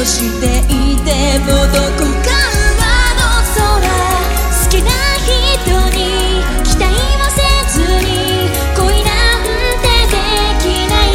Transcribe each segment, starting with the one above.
していてもどこかの空、好きな人に期待もせずに恋なんてできない。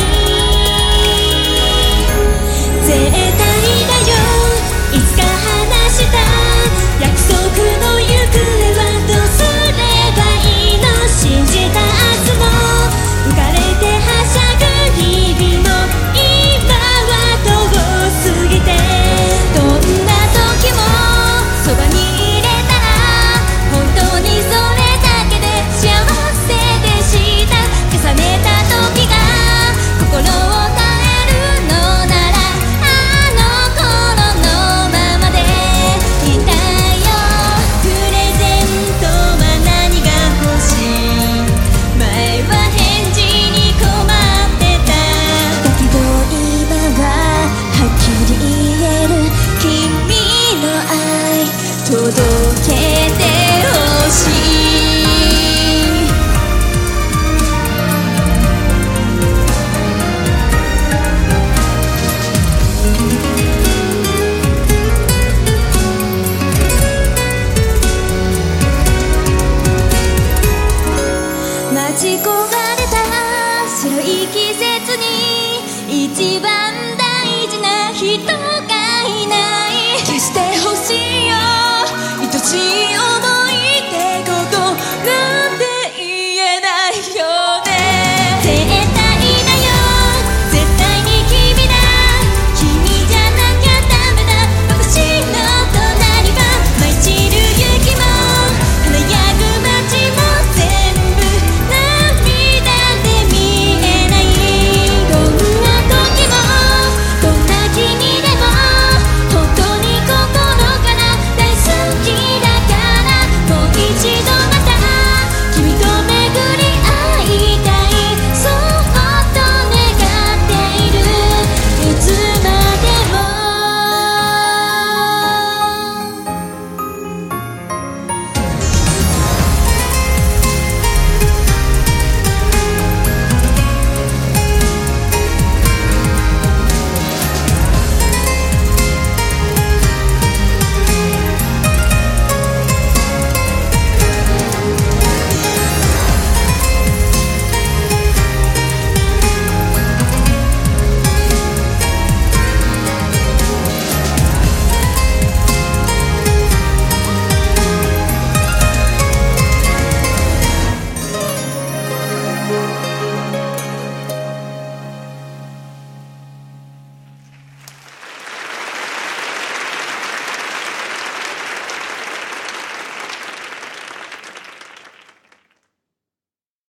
絶対だよいつか話した約束の行方はどうすればいいの。信じた明日も浮かれてはしゃぐ日々も今は遠すぎて、どんな時もそばにいれたら本当にそれだけで幸せでした。重ねた時が心を耐えるのならあの頃のままでいたよ。プレゼントは何が欲しい、前は返事に困ってた。だけど今ははっきり言える、君の愛届